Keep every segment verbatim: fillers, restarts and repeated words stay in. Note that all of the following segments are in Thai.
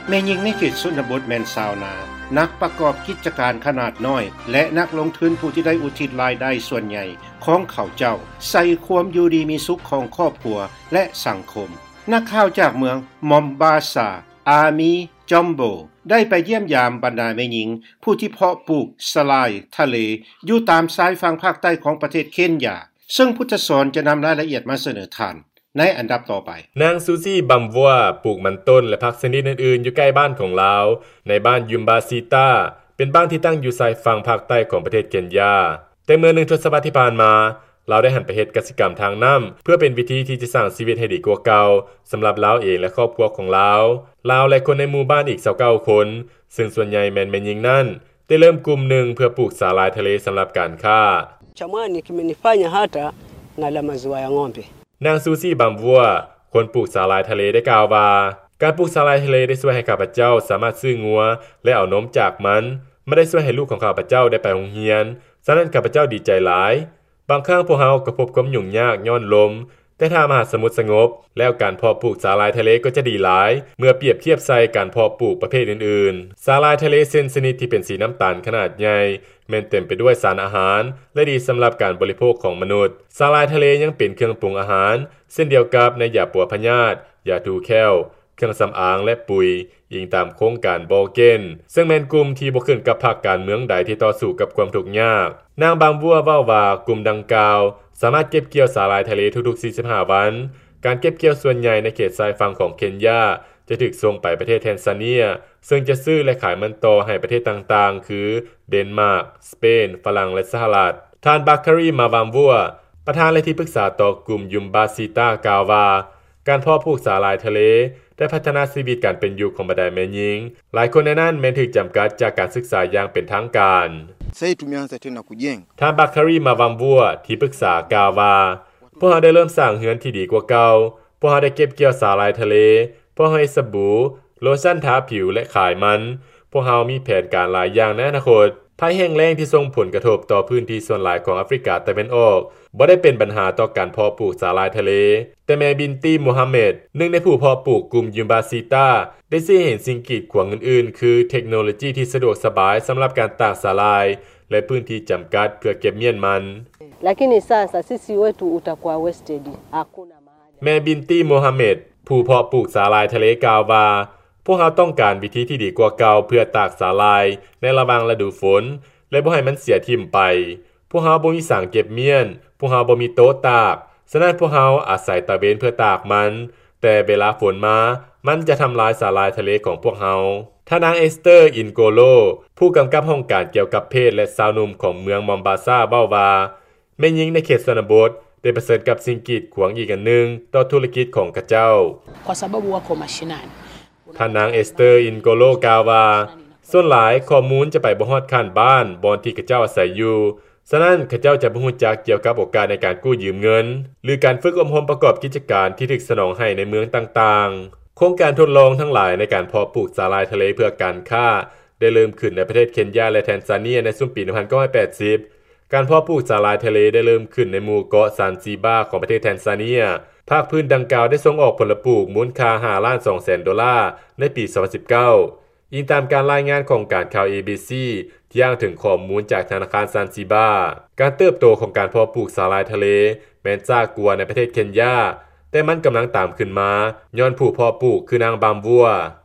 แม่หญิงในเขตชนบทแม่นชาวนานักประกอบกิจการขนาดน้อยและนักลงทุนผู้ที่ได้อุทิศรายได้ส่วนใหญ่ของเขาเจ้าใส่ความอยู่ดีมีสุขของครอบครัวและสังคมนักข่าวจากเมืองมอมบาซาอามีจอมโบได้ไปเยี่ยมยามบรรดาแม่หญิงผู้ที่เพาะปลูกสลายทะเลอยู่ตามชายฝั่งภาคใต้ของประเทศเคนยาซึ่งพุทธสอนจะนำรายละเอียดมาเสนอท่านในอันดับต่อไปนางซูซี่บัมวัวปลูกมันต้นและผักชนิดอื่นๆอยู่ใกล้บ้านของลาวในบ้านยุมบาซีตาเป็นบ้านที่ตั้งอยู่ชายฝั่งภาคใต้ของประเทศเคนยาแต่เมื่อหนึ่งทศวรรษที่ผ่านมาเราได้หันไปเฮ็ดกสิกรรมทางน้ำเพื่อเป็นวิธีที่จะสร้างชีวิตให้ดีกว่าเก่าสำหรับลาวเองและครอบครัวของลาวลาวและคนในหมู่บ้านอีกยี่สิบเก้าคนซึ่งส่วนใหญ่แม่นแม่หญิงนั่นได้เริ่มกลุ่มหนึ่งเพื่อปลูกสาหร่ายทะเลสำหรับการค้า Chamani kimenifanya hata nala maziwa ya ng'ombe นางซูซี่บัมวัวคนปลูกสาหร่ายทะเลได้กล่าวว่าการปลูกสาหร่ายทะเลได้ช่วยให้ข้าพเจ้าสามารถซื้องัวและเอานมจากมันไม่ได้ช่วยให้ลูกของข้าพเจ้าได้ไปโรงเรียนฉะนั้นข้าพเจ้าดีใจหลายบางครั้งพวกเราก็พบความยุ่งยากย้อนลมแต่ถ้ามหาสมุทรสงบแล้วการเพาะปลูกสาหร่ายทะเลก็จะดีหลายเมื่อเปรียบเทียบใส่การเพาะปลูกประเภทอื่นๆสาหร่ายทะเลเส้นชนิดที่เป็นสีน้ำตาลขนาดใหญ่แม้นเต็มไปด้วยสารอาหารและดีสำหรับการบริโภคของมนุษย์สาหร่ายทะเลยังเป็นเครื่องปรุงอาหารเช่นเดียวกับในยาปัวพยาธิยาทูแคลเครื่องสำอางและปุ๋ยอิงตามโครงการบอเกนซึ่งแม่นกลุ่มที่บ่ขึ้นกับพรรคการเมืองใดที่ต่อสู้กับความทุกข์ยากนางบางบัวเว้าว่ากลุ่มดังกล่าวสามารถเก็บเกี่ยวสาหร่ายทะเลทุกๆสี่สิบห้าวันการเก็บเกี่ยวส่วนใหญ่ในเขตชายฝั่งของเคนยาจะถูกส่งไปประเทศแทนซาเนียซึ่งจะซื้อและขายมันต่อให้ประเทศต่างๆคือเดนมาร์กสเปนฝรั่งและสหรัฐท่านบัคคารีมาบามวัวประธานและที่ปรึกษาต่อกลุ่มยุมบาซิตากล่าวว่าการเพาะปลูกสาหร่ายทะเลได้พัฒนาชีวิตการเป็นอยู่ของบรรดาแม่หญิงหลายคนในนั้นแม้นถูกจำกัดจากการศึกษาอย่างเป็นทางการท่านบัคคารีมาบามวัวที่ปรึกษากล่าวว่าพวกเราได้เริ่มสร้างเรือนที่ดีกว่าเก่าพวกเราได้เก็บเกี่ยวสาหร่ายทะเลพวกเราให้สบู่โลชั่นทาผิวและขายมันพวกเรามีแผนการหลายอย่างในอนาคตภัยแห้งแล้งที่ส่งผลกระทบต่อพื้นที่ส่วนหลายของแอฟริกาตะวันออกบ่ได้เป็นปัญหาต่อการเพาะปลูกสาหร่ายทะเลแต่แม่บินตี้มูฮัมเหม็ดหนึ่งในผู้เพาะปลูกกลุ่มยุมบาซิตาได้ชี้เห็นสิ่งกีดขวางอื่นๆคือเทคโนโลยีที่สะดวกสบายสำหรับการตากสาหร่ายและพื้นที่จำกัดเพื่อเก็บเมี่ยนมัน lakini sasa sisi wetu utakuwa wasted hakuna mahali แม่บินตี้มูฮัมเหม็ดผู้เพาะปลูกสาหร่ายทะเลกล่าวว่าพวกเราต้องการวิธีที่ดีกว่าเก่าเพื่อตากสาหร่ายในระหว่างฤดูฝนและบ่ให้มันเสียทิ่มไปพวกเราบ่มีสางเก็บเมี่ยนพวกเราบ่มีโต๊ะตากฉะนั้นพวกเราอาศัยตะเวนเพื่อตากมันแต่เวลาฝนมามันจะทำลายสาหร่ายทะเลของพวกเราท่านางเอสเตอร์อินโกโลผู้กำกับห้องการเกี่ยวกับเพศและสาวหนุ่มของเมืองมอมบาซาเว้าว่าแม่หญิงในเขตชนบทได้ประเสริฐกับสิ่งกีดขวางอีกอันหนึ่งต่อธุรกิจของกระเจ้า kwa sababu wako mashinani ท่านางเอสเตอร์อินโกโลกล่าวว่าส่วนหลายข้อมูลจะไปบ่ฮอดข้านบ้านบอนที่กระเจ้าอาศัยอยู่ฉะนั้นกระเจ้าจะบ่ฮู้จักเกี่ยวกับโอกาสในการกู้ยืมเงินหรือการฝึกอบรมประกอบกิจการที่ถูกสนองให้ในเมืองต่างๆโครงการทดลองทั้งหลายในการเพาะปลูกสาหร่ายทะเลเพื่อการค้าได้เริ่มขึ้นในประเทศเคนยาและแทนซาเนียในช่วงปีหนึ่งพันเก้าร้อยแปดสิบการเพาะปลูกสาหร่ายทะเลได้เริ่มขึ้นในหมู่เกาะซานซิบาของประเทศแทนซาเนียภาคพื้นดังกล่าวได้ส่งออกผลปลูกมูลค่า ห้าล้านสองแสน ดอลลาร์ในปีสองพันสิบเก้าอิงตามการรายงานของการข่าว เอ บี ซี ที่อ้างถึงข้อมูลจากธนาคารซานซิบาการเติบโตของการเพาะปลูกสาหร่ายทะเลแม้นจ้ากว่าในประเทศเคนยาแต่มันกำลังตามขึ้นมาย้อนผู้เพาะปลูกคือนางบามวัว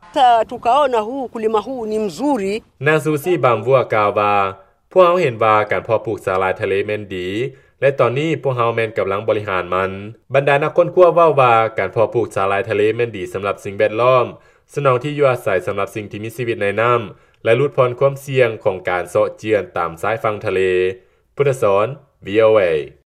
tukaona huu kulima huu ni mzuri นางซูซี่บามวัวกล่าวว่าพวกเราเห็นว่าการเพาะปลูกสาหร่ายทะเลแม่นดีและตอนนี้พวกเราแม่นกำลังบริหารมันบรรดานักค้นคว้าเว้าว่าการเพาะปลูกสาหร่ายทะเลแม่นดีสำหรับสิ่งแวดล้อมสนองที่อยู่อาศัยสำหรับสิ่งที่มีชีวิตในน้ำและลดพรความเสี่ยงของการเซาะเจือนตามสายฝั่งทะเลพุทธสอน วี โอ เอ